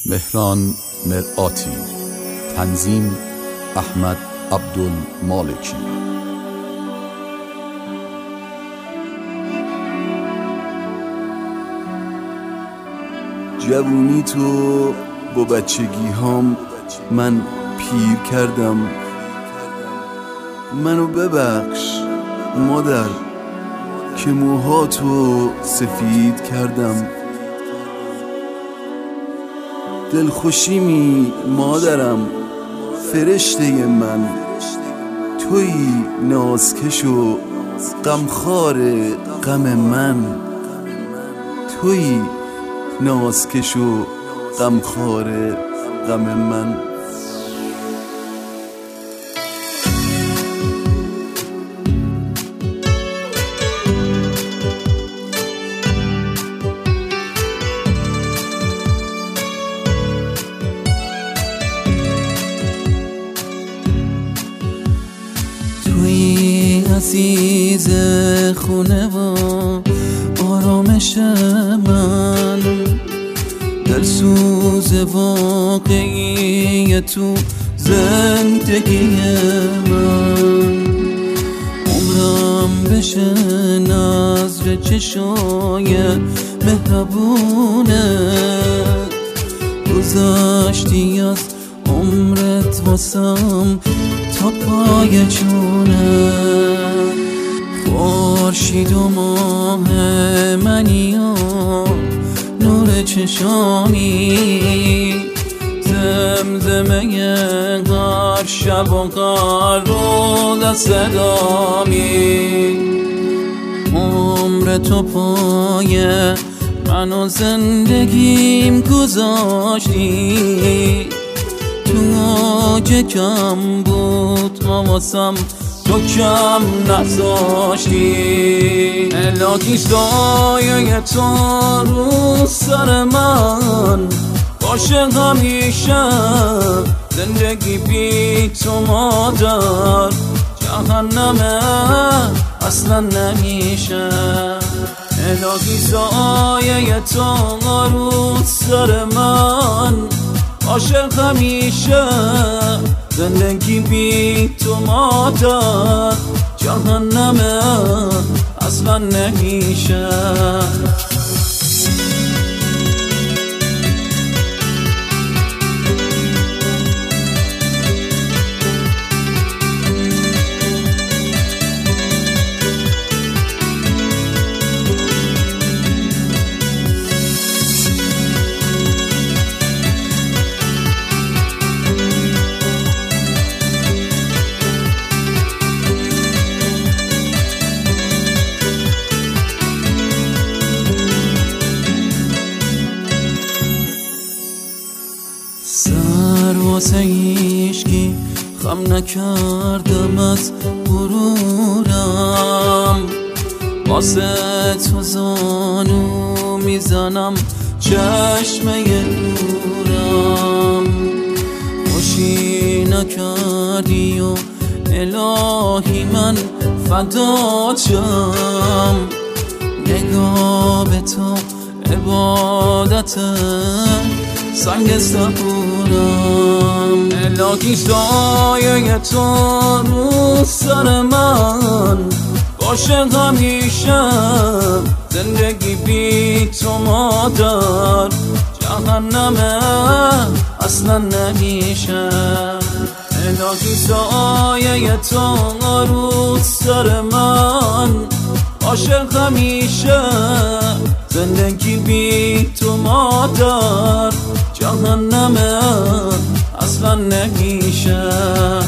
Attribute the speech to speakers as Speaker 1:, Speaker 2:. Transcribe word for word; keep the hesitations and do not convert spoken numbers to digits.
Speaker 1: مهران مرآتی. تنظیم احمد عبدالمالکی.
Speaker 2: جوونی تو با بچگی هام من پیر کردم. منو ببخش مادر که موهاتو سفید کردم. دلخوشیمی مادرم فرشته من، تویی نازکش و غمخوار غم من. تویی نازکش و غمخوار غم من.
Speaker 3: توی عزیز خونه و آرامش من، دلسوز واقعی تو زندگی من. عمرم بشه نظر چشای مهربونت، گذاشتی از عمرت واسم تا پای چونت. خورشید و ماه منی و نور چشامی، زمزمه غار شب و غار رو صدامی. عمر تو پای من و زندگیم گذاشتی، تو آج کم بود واسم تو کم نذاشتی. الهی سایه تو رو سر من باشه همیشه، زندگی بی تو مادر جهنمه اصلا نمیشه. الهی سایه تو رو سر من باشه همیشه، زندگی بی تو مادر جهنمه اصلا نمیشه. سر واسه ایشکی خم نکردم از غرورم، واسه تو زانو میزنم چشمه نورم. خوشی نکردی و الهی من فدات شم، نگاه به تو عبادته سنگ صبورم. الهی سایه تو رو سر من باشه همیشه، زندگی بی تو مادر جهنمه اصلا نمیشه. الهی سایه تو رو سر من باشه همیشه، زندگی بی تو مادر جهنمه اصلا نمیشه.